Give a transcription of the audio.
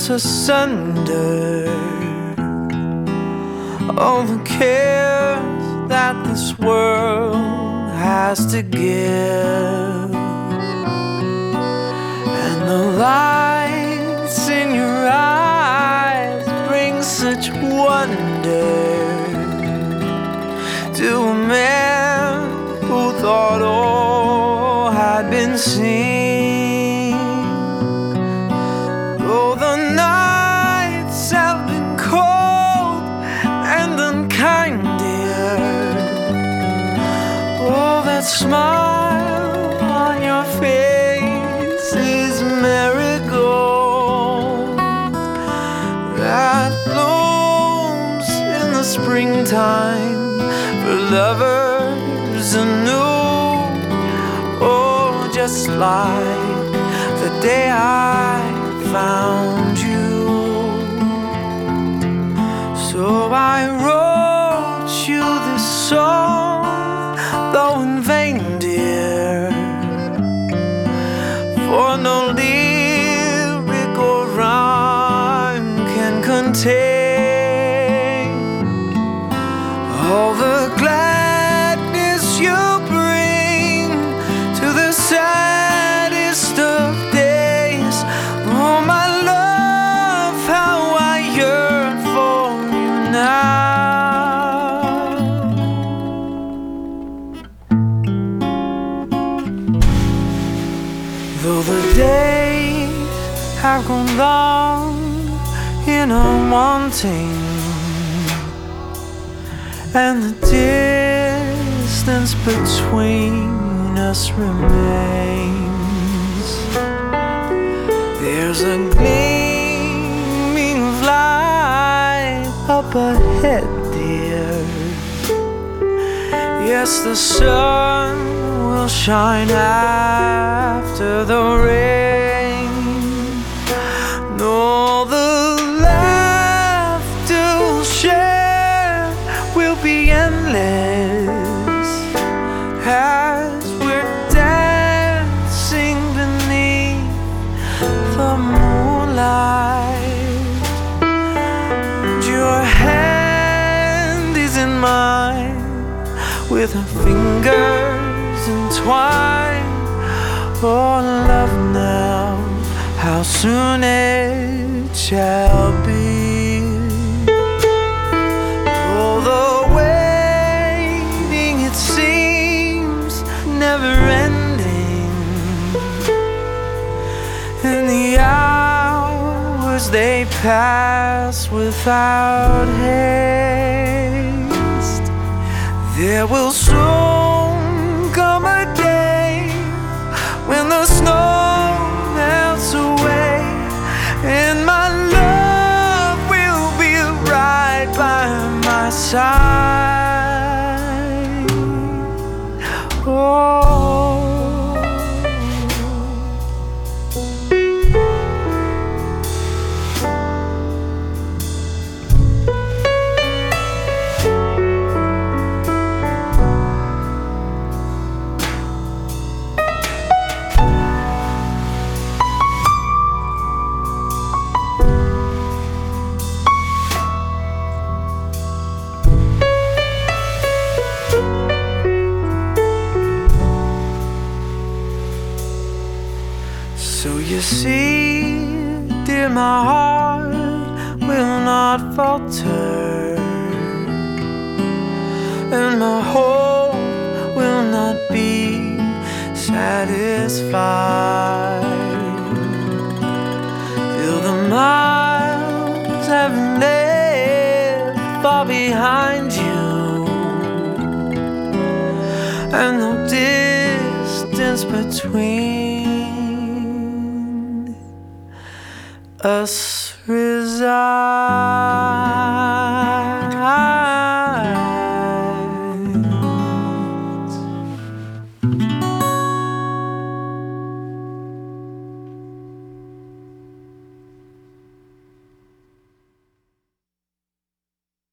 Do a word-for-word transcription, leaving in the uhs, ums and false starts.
hearts asunder, all the cares that this world has to give, and the lights in your eyes bring such wonder to a man who thought all had been seen. Oh, the nights have been cold and unkind, dear. Oh, that smile on your face is marigold that blooms in the springtime for lovers anew. Oh, just like the day I found you. So I wrote you this song, though in vain, dear, for no lyric or rhyme can contain all the gladness you bring to the saddest of days. Oh, my love, how I yearn for you now. Though the days have grown long in our wanting, and the distance between us remains, there's a gleaming of light up ahead, dear. Yes, the sun will shine after the rain. No, the laughter we'll share will be endless as we're dancing beneath the moonlight. Your hand is in mine, with our fingers entwined. Oh, love now, how soon it shall be. Oh, the waiting, it seems never ending, and the hours they pass without haste. There will soon come a day when the snow melts away, and my love will be right by my side. Oh, so you see, dear, my heart will not falter, and my hope will not be satisfied till the miles have left far behind you, and no distance between us reside.